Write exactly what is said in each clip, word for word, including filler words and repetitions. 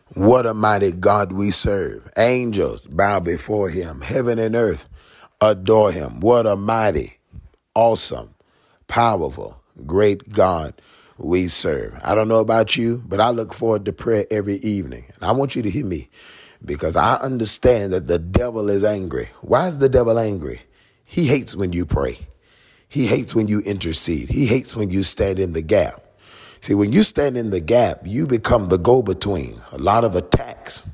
What a mighty God we serve. Angels bow before him. Heaven and earth adore him. What a mighty, awesome, powerful, great God we serve. I don't know about you, but I look forward to prayer every evening. And I want you to hear me because I understand that the devil is angry. Why is the devil angry? He hates when you pray. He hates when you intercede. He hates when you stand in the gap. See, when you stand in the gap, you become the go-between. A lot of attacks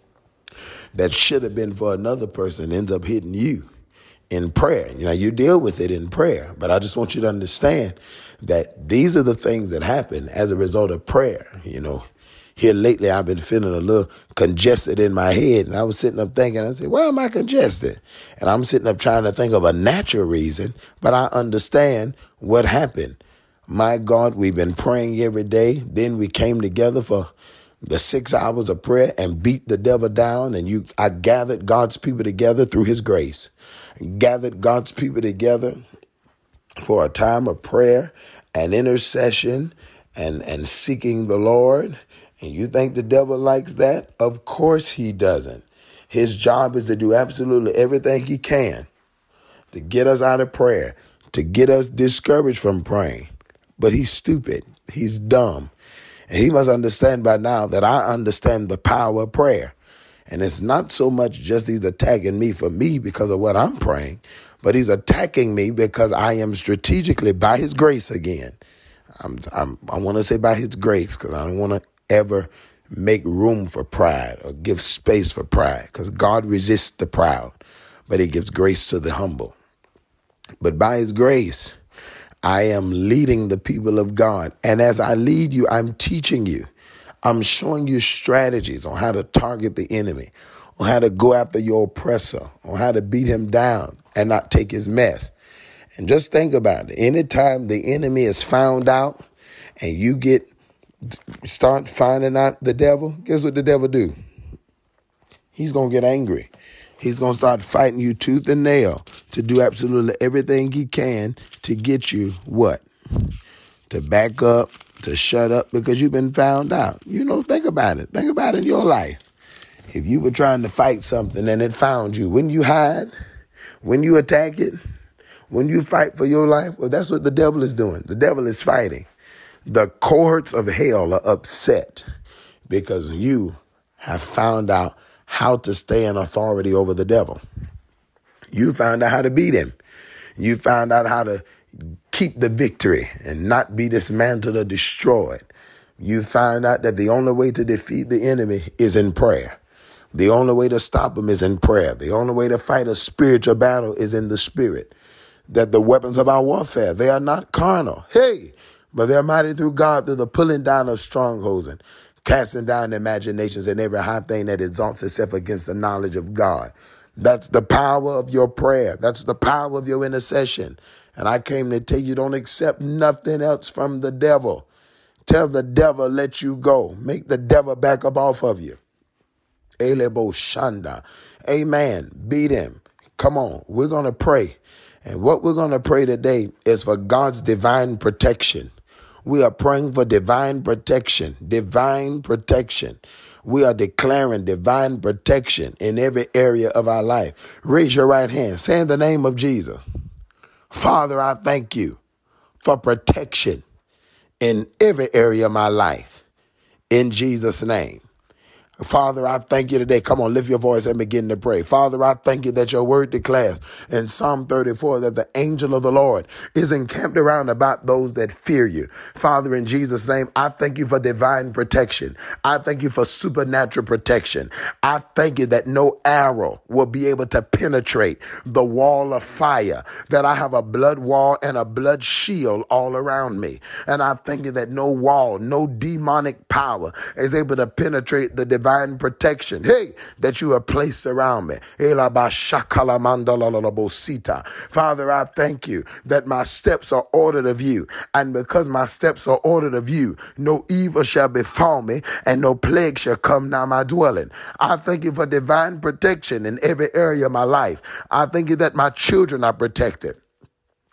that should have been for another person ends up hitting you in prayer. You know, you deal with it in prayer, but I just want you to understand that these are the things that happen as a result of prayer. You know, here lately, I've been feeling a little congested in my head, and I was sitting up thinking, I said, why am I congested? And I'm sitting up trying to think of a natural reason, but I understand what happened. My God, we've been praying every day. Then we came together for the six hours of prayer and beat the devil down. And you, I gathered God's people together through his grace, gathered God's people together for a time of prayer and intercession and, and seeking the Lord. And you think the devil likes that? Of course he doesn't. His job is to do absolutely everything he can to get us out of prayer, to get us discouraged from praying. But he's stupid. He's dumb. And he must understand by now that I understand the power of prayer. And it's not so much just he's attacking me for me because of what I'm praying, but he's attacking me because I am strategically, by his grace again. I'm, I'm, I want to say by his grace because I don't want to ever make room for pride or give space for pride because God resists the proud, but he gives grace to the humble. But by his grace, I am leading the people of God. And as I lead you, I'm teaching you. I'm showing you strategies on how to target the enemy, on how to go after your oppressor, on how to beat him down and not take his mess. And just think about it. Anytime the enemy is found out and you get start finding out the devil, guess what the devil do? He's going to get angry. He's going to start fighting you tooth and nail to do absolutely everything he can to get you what? To back up, to shut up because you've been found out. You know, think about it. Think about it in your life. If you were trying to fight something and it found you, when you hide, when you attack it, when you fight for your life, well, that's what the devil is doing. The devil is fighting. The cohorts of hell are upset because you have found out how to stay in authority over the devil. You found out how to beat him. You found out how to keep the victory and not be dismantled or destroyed. You found out that the only way to defeat the enemy is in prayer. The only way to stop him is in prayer. The only way to fight a spiritual battle is in the spirit. That the weapons of our warfare, they are not carnal. Hey, but they're mighty through God through the pulling down of strongholds and casting down imaginations and every high thing that exalts itself against the knowledge of God. That's the power of your prayer. That's the power of your intercession. And I came to tell you, don't accept nothing else from the devil. Tell the devil, let you go. Make the devil back up off of you. Elebo Shanda. Amen. Beat him. Come on. We're going to pray. And what we're going to pray today is for God's divine protection. We are praying for divine protection, divine protection. We are declaring divine protection in every area of our life. Raise your right hand. Say in the name of Jesus. Father, I thank you for protection in every area of my life. In Jesus' name. Father, I thank you today. Come on, lift your voice and begin to pray. Father, I thank you that your word declares in Psalm thirty-four that the angel of the Lord is encamped around about those that fear you. Father, in Jesus' name, I thank you for divine protection. I thank you for supernatural protection. I thank you that no arrow will be able to penetrate the wall of fire, that I have a blood wall and a blood shield all around me. And I thank you that no wall, no demonic power is able to penetrate the divine protection, hey, that you have placed around me. Father, I thank you that my steps are ordered of you. And because my steps are ordered of you, no evil shall befall me and no plague shall come nigh my dwelling. I thank you for divine protection in every area of my life. I thank you that my children are protected.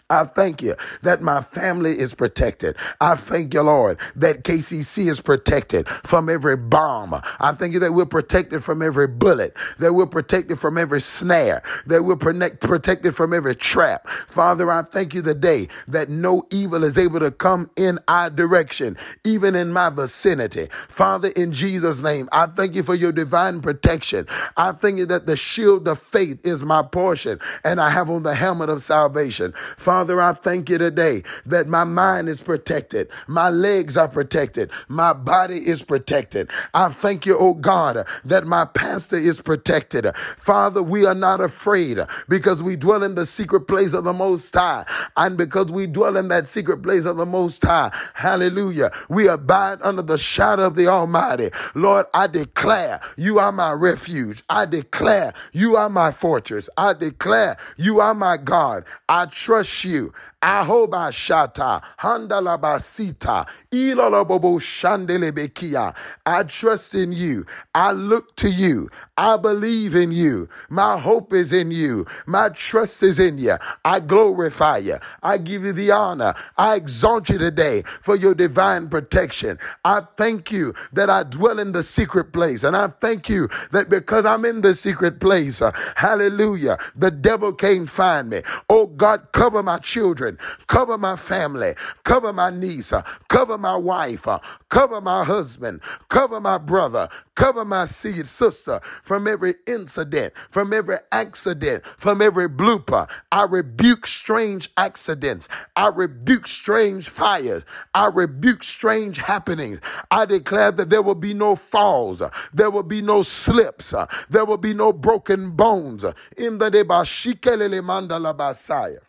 I thank you that my family is protected. I thank you, Lord, that K C C is protected from every bomb. I thank you that we're protected from every bullet, that we're protected from every snare, that we're protect, protected from every trap. Father, I thank you today that no evil is able to come in our direction, even in my vicinity. Father, in Jesus' name, I thank you for your divine protection. I thank you that the shield of faith is my portion, and I have on the helmet of salvation. Father, I thank you today that my mind is protected, my legs are protected, my body is protected. I thank you, oh God, that my pastor is protected. Father, we are not afraid because we dwell in the secret place of the Most High, and because we dwell in that secret place of the Most High, hallelujah, we abide under the shadow of the Almighty. Lord, I declare you are my refuge. I declare you are my fortress. I declare you are my God. I trust you. Ahoba shata, handalabasita, ilolobobo shandelebekia. I trust in you. I look to you. I believe in you. My hope is in you. My trust is in you. I glorify you. I give you the honor. I exalt you today for your divine protection. I thank you that I dwell in the secret place. And I thank you that because I'm in the secret place, uh, hallelujah, the devil can't find me. Oh God, cover my children. Cover my family, cover my niece, uh, cover my wife, uh, cover my husband, cover my brother, cover my seed sister from every incident, from every accident, from every blooper. I rebuke strange accidents. I rebuke strange fires. I rebuke strange happenings. I declare that there will be no falls. uh, There will be no slips. uh, There will be no broken bones. uh, In the Debashikelele Mandala Basaya.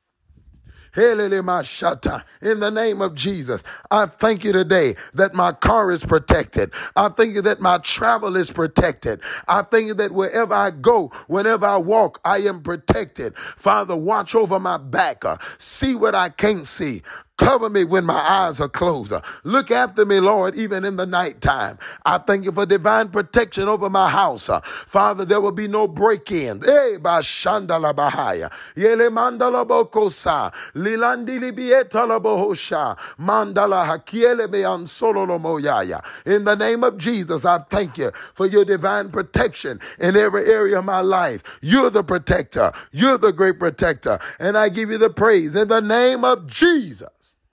In the name of Jesus, I thank you today that my car is protected. I thank you that my travel is protected. I thank you that wherever I go, whenever I walk, I am protected. Father, watch over my back. Uh, see what I can't see. Cover me when my eyes are closed. Look after me, Lord, even in the nighttime. I thank you for divine protection over my house. Father, there will be no break-in. Eh, ba shandala bahaya. Yele mandala bokosa. Lilandili bieta la bohosha. Mandala hakiele beyan solo lo moyaya. In the name of Jesus, I thank you for your divine protection in every area of my life. You're the protector. You're the great protector. And I give you the praise in the name of Jesus.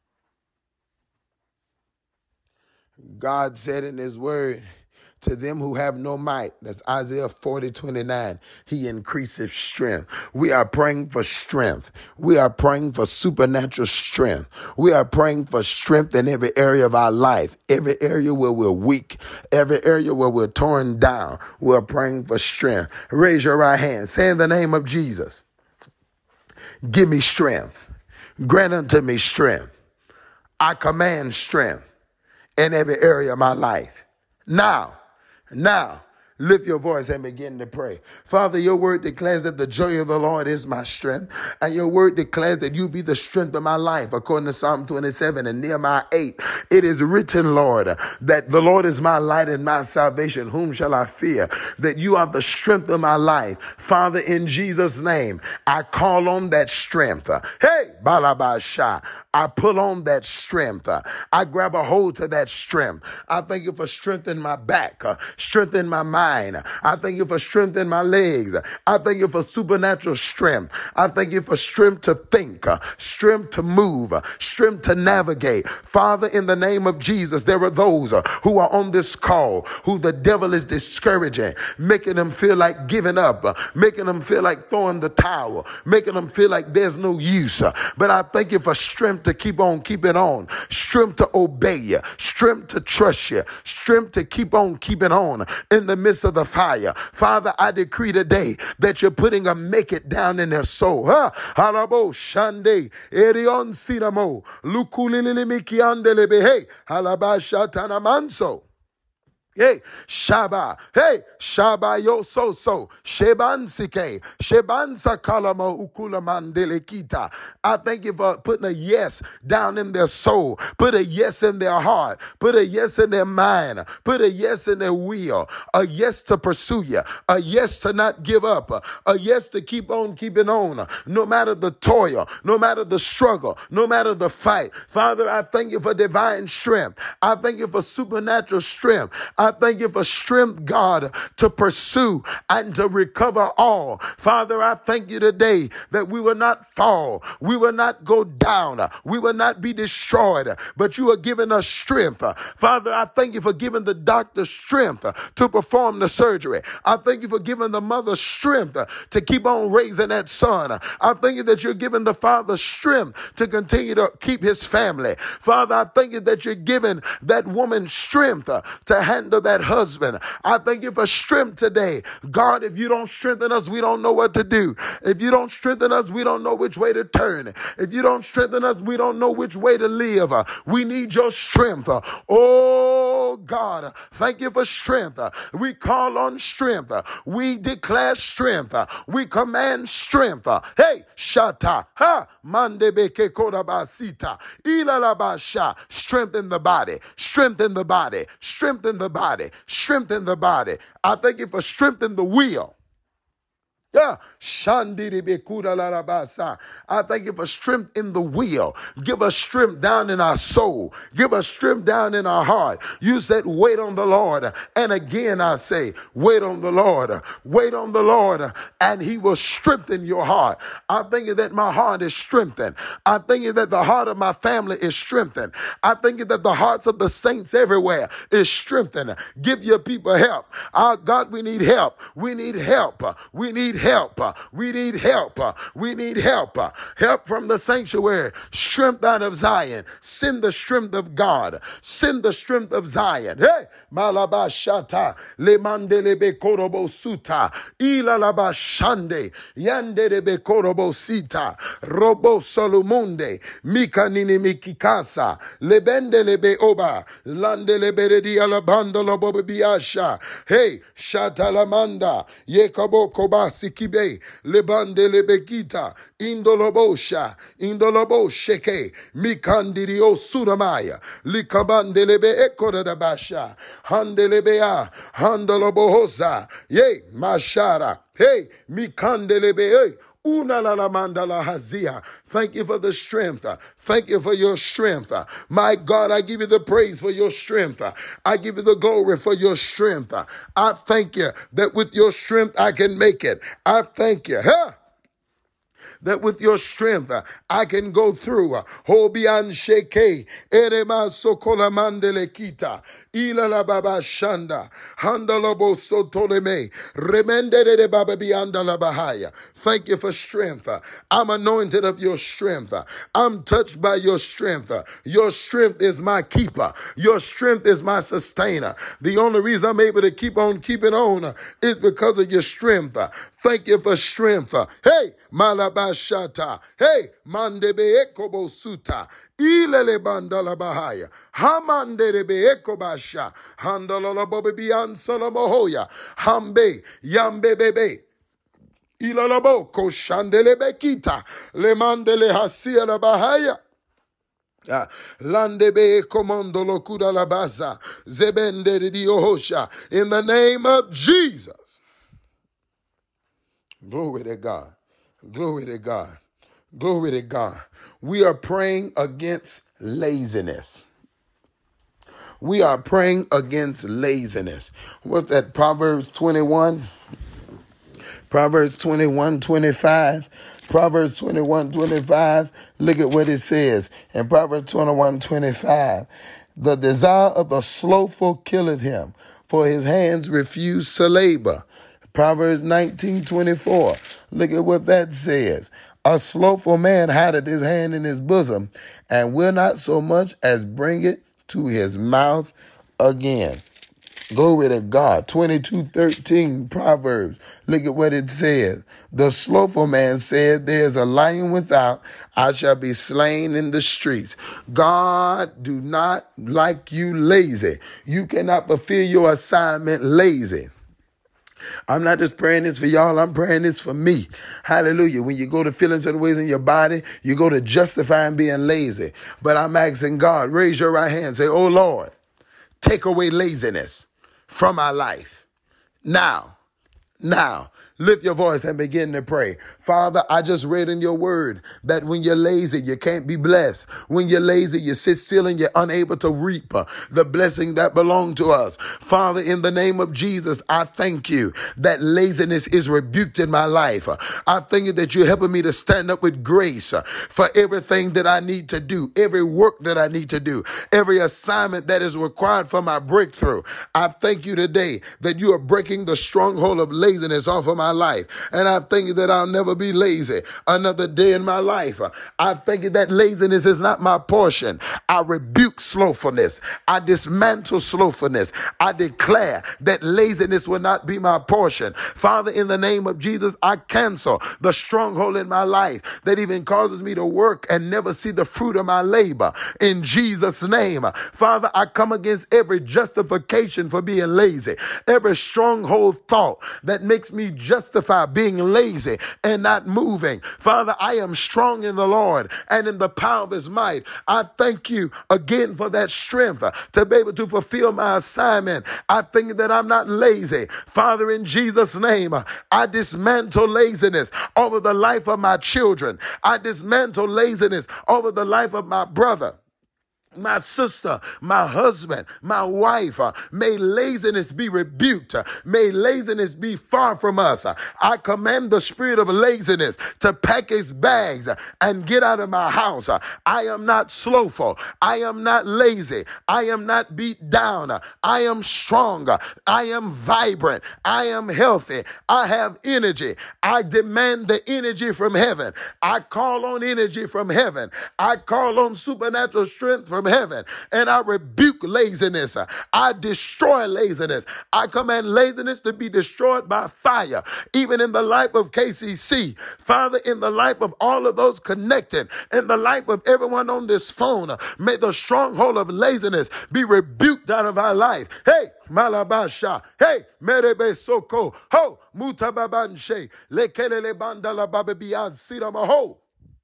God said in his word, to them who have no might, that's Isaiah forty, twenty-nine, he increaseth strength. We are praying for strength. We are praying for supernatural strength. We are praying for strength in every area of our life, every area where we're weak, every area where we're torn down. We're praying for strength. Raise your right hand. Say in the name of Jesus, give me strength. Grant unto me strength. I command strength in every area of my life. Now, now, lift your voice and begin to pray. Father, your word declares that the joy of the Lord is my strength. And your word declares that you be the strength of my life. According to Psalm twenty-seven and Nehemiah eight, it is written, Lord, that the Lord is my light and my salvation. Whom shall I fear? That you are the strength of my life. Father, in Jesus' name, I call on that strength. Hey, Balabasha, I pull on that strength. I grab a hold to that strength. I thank you for strength in my back, strength in my mind. I thank you for strength in my legs. I thank you for supernatural strength. I thank you for strength to think, uh, strength to move, uh, strength to navigate. Father, in the name of Jesus, there are those uh, who are on this call who the devil is discouraging, making them feel like giving up, uh, making them feel like throwing the towel, making them feel like there's no use. Uh, but I thank you for strength to keep on keeping on, strength to obey you, strength to trust you, strength to keep on keeping on in the midst of the fire. Father, I decree today that you're putting a make it down in their soul. Huh? Halabo shande erion sinamo lukulilimikiandelebe hey halabashatana manso. Hey, Shaba. Hey, Shaba yo so so. Shebansike. Shebansa kalama ukula mandelekita. I thank you for putting a yes down in their soul. Put a yes in their heart. Put a yes in their mind. Put a yes in their will. A yes to pursue you. A yes to not give up. A yes to keep on keeping on. No matter the toil. No matter the struggle. No matter the fight. Father, I thank you for divine strength. I thank you for supernatural strength. I thank you for strength, God, to pursue and to recover all. Father, I thank you today that we will not fall. We will not go down. We will not be destroyed, but you are giving us strength. Father, I thank you for giving the doctor strength to perform the surgery. I thank you for giving the mother strength to keep on raising that son. I thank you that you're giving the father strength to continue to keep his family. Father, I thank you that you're giving that woman strength to handle that husband. I thank you for strength today. God, if you don't strengthen us, we don't know what to do. If you don't strengthen us, we don't know which way to turn. If you don't strengthen us, we don't know which way to live. We need your strength. Oh God, thank you for strength. We call on strength. We declare strength. We command strength. Hey, shata, ha, mandebeke kodabasita, ilalabasha, strengthen the body, strengthen the body, strengthen the body, strengthen the body. I thank you for strengthening the will. Yeah. Shandidibekudalarabasa. I thank you for strength in the will. Give us strength down in our soul. Give us strength down in our heart. You said, wait on the Lord. And again, I say, wait on the Lord. Wait on the Lord, and he will strengthen your heart. I thank you that my heart is strengthened. I thank you that the heart of my family is strengthened. I thank you that the hearts of the saints everywhere is strengthened. Give your people help. Our God, we need help. We need help. We need help. We need help. We need help. Help from the sanctuary. Strength out of Zion. Send the strength of God. Send the strength of Zion. Hey, Malabashata, Lemandelebe Korobo Suta, Ilalaba Shande, Yandelebe Korobo Sita, Robo Solumunde, Mikanini Mikikasa, Lebendelebe Oba, Landelebe di Alabandolo Bobiasha, Hey, Shatalamanda, Yekobo Kobasi Kibe, Lebande Lebekita, Indolobosha, Indolobosheke, Mikandirio Suramaya, Likabandelebe Ekodabasha, Handelebea, Handolobohosa, Ye, Mashara, Hey, Mikandelebe, Hey, Una la la mandala hazia. Thank you for the strength. Thank you for your strength. My God, I give you the praise for your strength. I give you the glory for your strength. I thank you that with your strength I can make it. I thank you. Huh? That with your strength, uh, I can go through. Hobian sheke, erema sokola mandele kita, ila la baba shanda, handalobo sotoleme, remende de baba bianda la bahaya. Thank you for strength. I'm anointed of your strength. I'm touched by your strength. Your strength is my keeper. Your strength is my sustainer. The only reason I'm able to keep on keeping on is because of your strength. Thank you for strength. Hey, Malabashata. Hey, Mandebe Ekobo Suta. Ilele Bandala Bahaya. Hamandebe Ekobasha. Handala Bobian Solomohoya. Hambe. Yambe Bebe. Ilalabo Koshandele Bekita. Le Mandele Hasia la Bahaya. Landebe Commando Lokuda la Baza. Zebende de Diohosha. In the name of Jesus. Glory to God. Glory to God. Glory to God. We are praying against laziness. We are praying against laziness. What's that? Proverbs twenty-one? Proverbs twenty-one, twenty-five. Proverbs twenty-one, twenty-five. Look at what it says in Proverbs twenty-one, twenty-five. The desire of the slothful killeth him, for his hands refuse to labor. Proverbs nineteen, twenty-four. Look at what that says. A slothful man hideth his hand in his bosom, and will not so much as bring it to his mouth again. Glory to God. twenty-two thirteen Proverbs. Look at what it says. The slothful man said, there's a lion without. I shall be slain in the streets. God do not like you lazy. You cannot fulfill your assignment lazy. I'm not just praying this for y'all. I'm praying this for me. Hallelujah. When you go to feeling certain ways in your body, you go to justifying being lazy. But I'm asking God, raise your right hand. Say, oh Lord, take away laziness from my life. Now, now, lift your voice and begin to pray. Father, I just read in your word that when you're lazy, you can't be blessed. When you're lazy, you sit still and you're unable to reap uh, the blessing that belongs to us. Father, in the name of Jesus, I thank you that laziness is rebuked in my life. Uh, I thank you that you're helping me to stand up with grace uh, for everything that I need to do, every work that I need to do, every assignment that is required for my breakthrough. I thank you today that you are breaking the stronghold of laziness off of my life. And I thank you that I'll never be lazy another day in my life. I thank you that laziness is not my portion. I rebuke slothfulness. I dismantle slothfulness. I declare that laziness will not be my portion. Father, in the name of Jesus, I cancel the stronghold in my life that even causes me to work and never see the fruit of my labor. In Jesus' name, Father, I come against every justification for being lazy, every stronghold thought that makes me justify being lazy and not moving. Father, I am strong in the Lord and in the power of his might. I thank you again for that strength to be able to fulfill my assignment. I think that I'm not lazy. Father, in Jesus' name, I dismantle laziness over the life of my children. I dismantle laziness over the life of my brother, my sister, my husband, my wife. Uh, may laziness be rebuked. Uh, may laziness be far from us. Uh, I command the spirit of laziness to pack his bags uh, and get out of my house. Uh, I am not slothful. I am not lazy. I am not beat down. Uh, I am strong. Uh, I am vibrant. I am healthy. I have energy. I demand the energy from heaven. I call on energy from heaven. I call on supernatural strength from heaven, and I rebuke laziness. I destroy laziness. I command laziness to be destroyed by fire, even in the life of K C C. Father, in the life of all of those connected, in the life of everyone on this phone, may the stronghold of laziness be rebuked out of our life. Hey, Malabasha, hey, Merebe Soko, ho, Mutababanshe, Lekelele Bandala Bababian Sidamaho.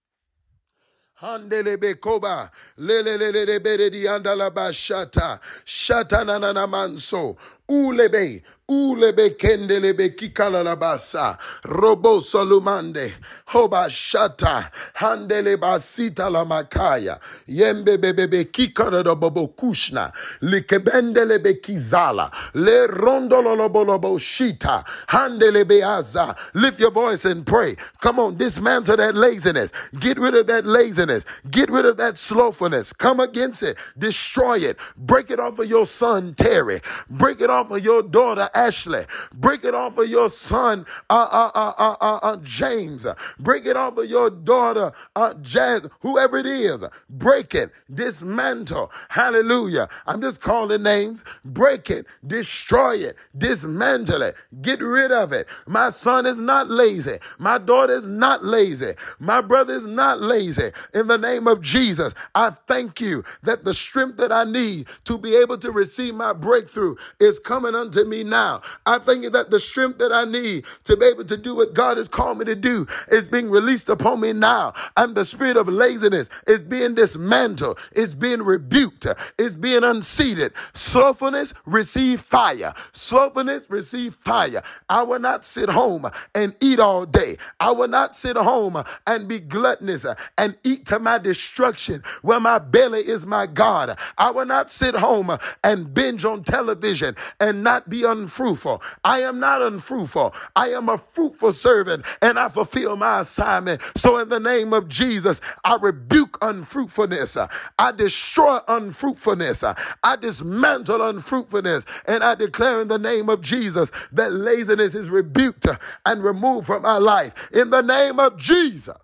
Handelebe koba lelelelebe di andala bashata shata na manso ulebe ulebe kendelebe kikala la basa robo solumande hoba shata handele basita la makaya yembe bebebe kikara do bobo kushna likebendele be kizala le rondolo lobo lobo shita handele beaza. Lift your voice and pray. Come on, dismantle that laziness. Get rid of that laziness. Get rid of that slothfulness. Come against it. Destroy it. Break it off of your son, Terry. Break it off of your daughter, Ashley. Break it off of your son, uh, uh, uh, uh, uh, uh, James. Break it off of your daughter, uh, Jazz, whoever it is. Break it. Dismantle. Hallelujah. I'm just calling names. Break it. Destroy it. Dismantle it. Get rid of it. My son is not lazy. My daughter is not lazy. My brother is not lazy. In the name of Jesus, I thank you that the strength that I need to be able to receive my breakthrough is coming unto me now. I thank you that the strength that I need to be able to do what God has called me to do is being released upon me now. And the spirit of laziness is being dismantled. It's being rebuked. It's being unseated. Slothfulness, receive fire. Slothfulness, receive fire. I will not sit home and eat all day. I will not sit home and be gluttonous and eat to my destruction where my belly is my God. I will not sit home and binge on television and not be unfruitful. I am not unfruitful. I am a fruitful servant and I fulfill my assignment. So in the name of Jesus, I rebuke unfruitfulness. I destroy unfruitfulness. I dismantle unfruitfulness. And I declare in the name of Jesus that laziness is rebuked and removed from our life. In the name of Jesus.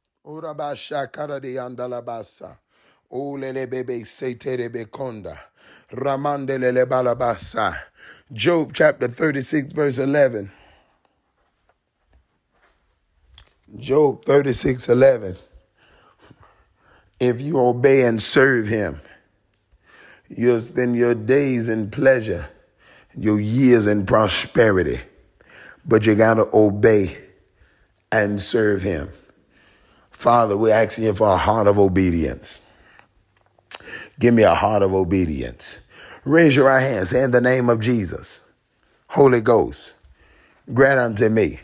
Urabasha karadi andalabasa. Ulele bebe setere bekonda. Ramandelele balabasa. Job chapter thirty-six, verse eleven. Job thirty-six, eleven. If you obey and serve him, you'll spend your days in pleasure, your years in prosperity. But you got to obey and serve him. Father, we're asking you for a heart of obedience. Give me a heart of obedience. Raise your right hand. Say, in the name of Jesus, Holy Ghost, grant unto me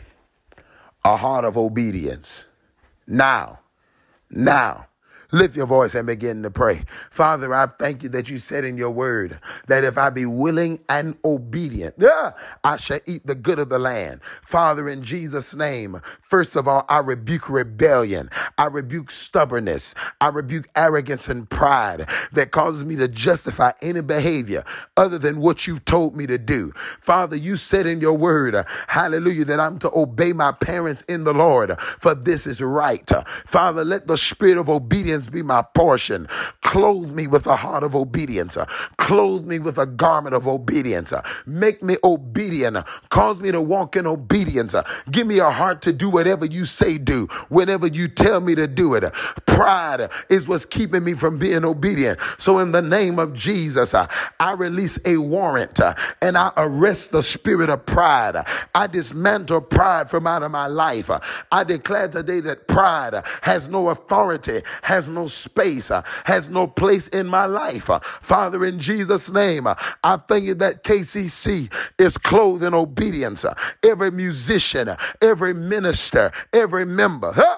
a heart of obedience. Now, now. Lift your voice and begin to pray. Father, I thank you that you said in your word that if I be willing and obedient, yeah, I shall eat the good of the land. Father, in Jesus' name, first of all, I rebuke rebellion. I rebuke stubbornness. I rebuke arrogance and pride that causes me to justify any behavior other than what you've told me to do. Father, you said in your word, hallelujah, that I'm to obey my parents in the Lord, for this is right. Father, let the spirit of obedience be my portion. Clothe me with a heart of obedience. Clothe me with a garment of obedience. Make me obedient. Cause me to walk in obedience. Give me a heart to do whatever you say do, whenever you tell me to do it. Pride is what's keeping me from being obedient. So in the name of Jesus, I release a warrant and I arrest the spirit of pride. I dismantle pride from out of my life. I declare today that pride has no authority, has no space, uh, has no place in my life. Uh, Father, in Jesus' name, uh, I thank you that K C C is clothed in obedience. Uh, every musician, uh, every minister, every member, huh?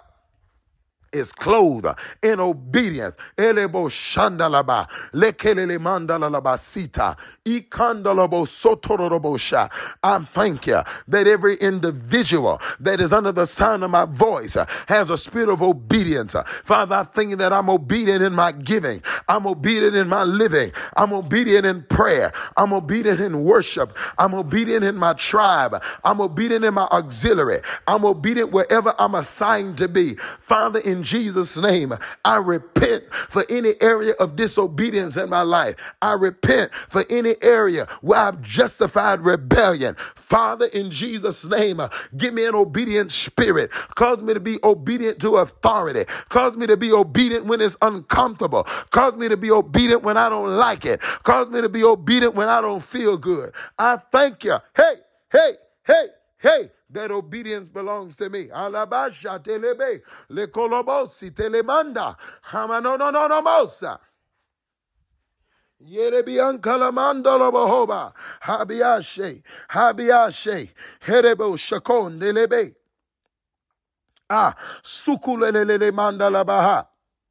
is clothed in obedience. Elebo shandalaba, lekelele mandalalaba sita, ikandalabo sotorobosha. I thank you that every individual that is under the sound of my voice uh, has a spirit of obedience. Uh, Father, I thank you that I'm obedient in my giving. I'm obedient in my living. I'm obedient in prayer. I'm obedient in worship. I'm obedient in my tribe. I'm obedient in my auxiliary. I'm obedient wherever I'm assigned to be. Father, in Jesus' name, I repent for any area of disobedience in my life. I repent for any area where I've justified rebellion. Father, in Jesus' name, give me an obedient spirit. Cause me to be obedient to authority. Cause me to be obedient when it's uncomfortable. Cause me to be obedient when I don't like it. Cause me to be obedient when I don't feel good. I thank you. Hey, hey, hey, hey. That obedience belongs to me. Alabasha telebe, le kolobosi telemanda, hamanonononomosa. Yerebian kalamanda lobohoba, habiashe, habiashe, herebo shakon delebe. Ah, sukulelele manda labaha.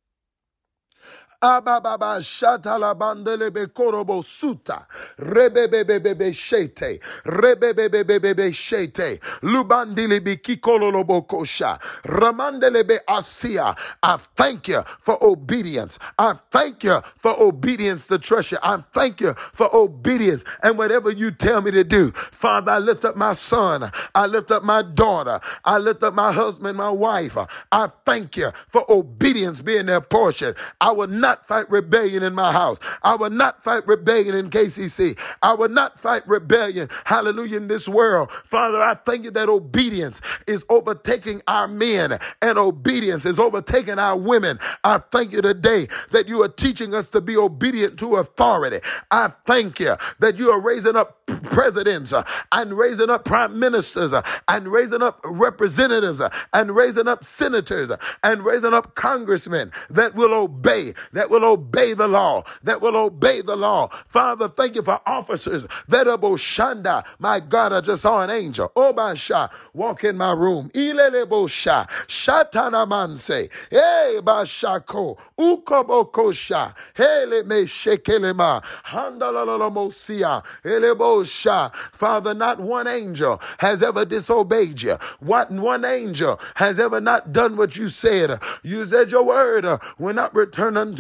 Ababa shatala bandele be korobo suta rebebebebebe shete rebebebebebe shete lubandili be kikololobo kosha ramandele be asia. I thank you for obedience. I thank you for obedience to treasure. I thank you for obedience and whatever you tell me to do. Father, I lift up my son. I lift up my daughter. I lift up my husband, my wife. I thank you for obedience being their portion. I will not fight rebellion in my house. I will not fight rebellion in K C C. I will not fight rebellion, hallelujah, in this world. Father, I thank you that obedience is overtaking our men and obedience is overtaking our women. I thank you today that you are teaching us to be obedient to authority. I thank you that you are raising up presidents uh, and raising up prime ministers uh, and raising up representatives uh, and raising up senators uh, and raising up congressmen that will obey, that will obey the law, that will obey the law. Father, thank you for officers that are boshanda. My God, I just saw an angel. Obasha, walk in my room. Ilele bosha, shatana manse, hey bashako, ukobokosha, hele me shekelema, handalalamosia, elebo. Father, not one angel has ever disobeyed you. What one angel has ever not done what you said. You said your word will not return unto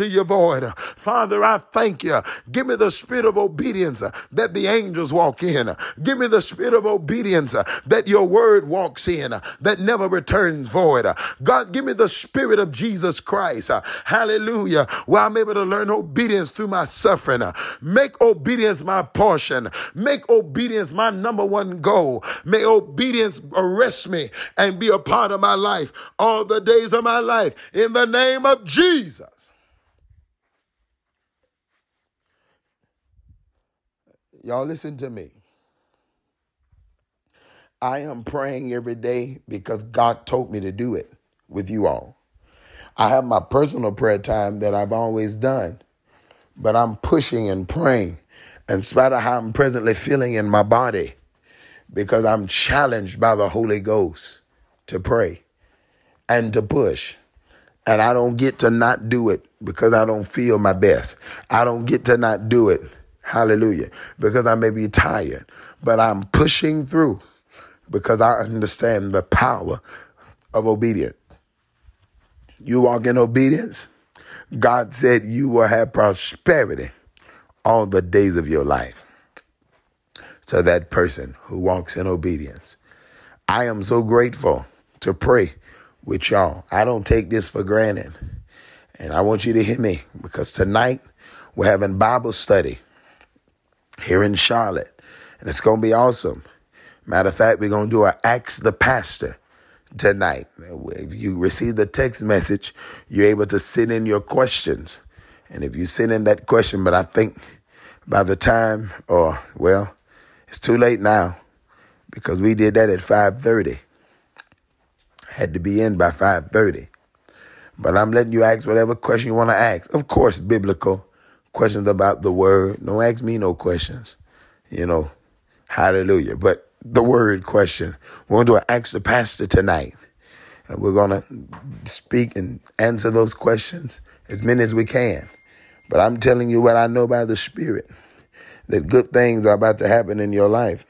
to your void. Father, I thank you. Give me the spirit of obedience uh, that the angels walk in. Give me the spirit of obedience uh, that your word walks in, uh, that never returns void. Uh, God, give me the spirit of Jesus Christ. Uh, hallelujah. Where I'm able to learn obedience through my suffering. Uh, make obedience my portion. Make obedience my number one goal. May obedience arrest me and be a part of my life all the days of my life. In the name of Jesus. Y'all listen to me. I am praying every day because God told me to do it with you all. I have my personal prayer time that I've always done, but I'm pushing and praying in spite of how I'm presently feeling in my body, because I'm challenged by the Holy Ghost to pray and to push. And I don't get to not do it because I don't feel my best. I don't get to not do it, hallelujah, because I may be tired. But I'm pushing through because I understand the power of obedience. You walk in obedience, God said you will have prosperity all the days of your life. To that person who walks in obedience, I am so grateful to pray with y'all. I don't take this for granted. And I want you to hear me, because tonight we're having Bible study here in Charlotte. And it's going to be awesome. Matter of fact, we're going to do an Ask the Pastor tonight. If you receive the text message, you're able to send in your questions. And if you send in that question, but I think by the time, or well, it's too late now, because we did that at five thirty. Had to be in by five thirty. But I'm letting you ask whatever question you want to ask. Of course, biblical questions about the word. Don't ask me no questions. You know, hallelujah. But the word question. We're going to do an Ask the Pastor tonight. And we're going to speak and answer those questions, as many as we can. But I'm telling you what I know by the Spirit, that good things are about to happen in your life.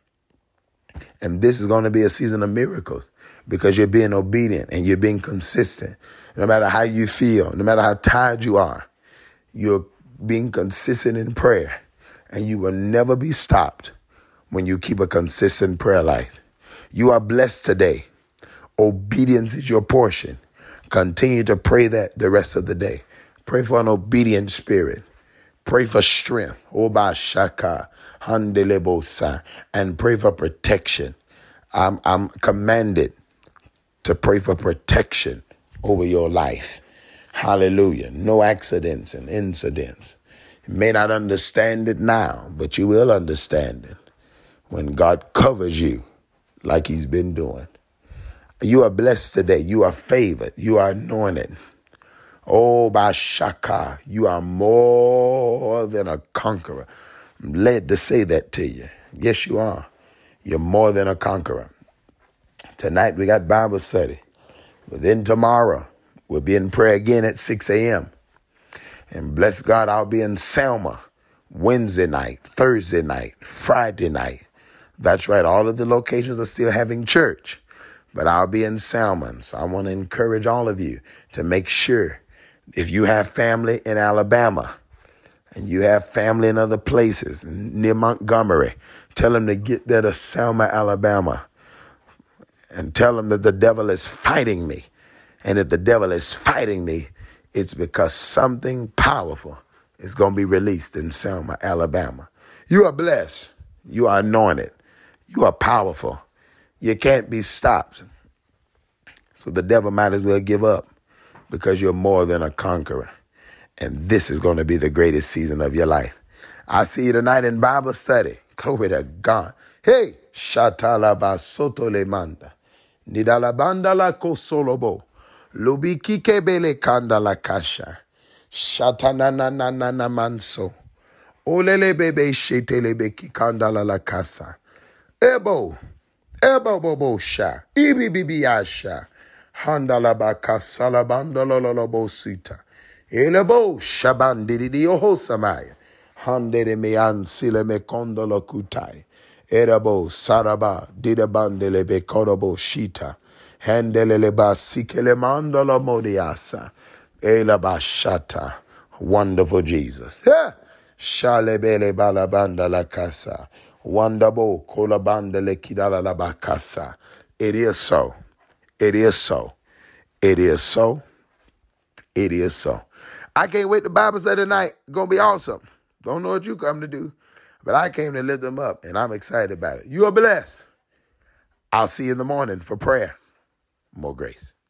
And this is going to be a season of miracles, because you're being obedient and you're being consistent. No matter how you feel, no matter how tired you are, you're being consistent in prayer, and you will never be stopped when you keep a consistent prayer life. You are blessed today. Obedience is your portion. Continue to pray that the rest of the day. Pray for an obedient spirit. Pray for strength. Oba shaka handelebosa, and pray for protection. I'm I'm commanded to pray for protection over your life. Hallelujah. No accidents and incidents. You may not understand it now, but you will understand it when God covers you like he's been doing. You are blessed today. You are favored. You are anointed. Oh, Bashaka, you are more than a conqueror. I'm led to say that to you. Yes, you are. You're more than a conqueror. Tonight we got Bible study. But then tomorrow we'll be in prayer again at six a.m. And bless God, I'll be in Selma Wednesday night, Thursday night, Friday night. That's right. All of the locations are still having church, but I'll be in Selma. So I want to encourage all of you to make sure, if you have family in Alabama and you have family in other places near Montgomery, tell them to get there to Selma, Alabama, and tell them that the devil is fighting me. And if the devil is fighting me, it's because something powerful is going to be released in Selma, Alabama. You are blessed. You are anointed. You are powerful. You can't be stopped. So the devil might as well give up, because you're more than a conqueror. And this is going to be the greatest season of your life. I'll see you tonight in Bible study. Glory to God. Hey, Shatalaba Soto Lemanda. Nidalabanda la Kosolobo. Lubiki Kebele Kanda la Kasha. Shatanana Nana Manso. Olele Bebe Shetelebeki Kanda la Casa. Ebo. Ebo Bobo Sha. Ibi Bibi Asha. Handalabaka salabandololobo sita. Elebo shabandidi yoho samaya. Handere me ansile me kondolo kutai. Erabo saraba didabandele be korobo shita. Handelele ba sikele mandolo modiasa. Elaba shata. Wonderful Jesus. Yeah. Shalebele balabanda la casa. Wonderful kolabanda le kidala la bakasa. It is so. It is so. It is so. It is so. I can't wait. The Bible study tonight. It's going to be awesome. Don't know what you come to do, but I came to lift them up, and I'm excited about it. You are blessed. I'll see you in the morning for prayer. More grace.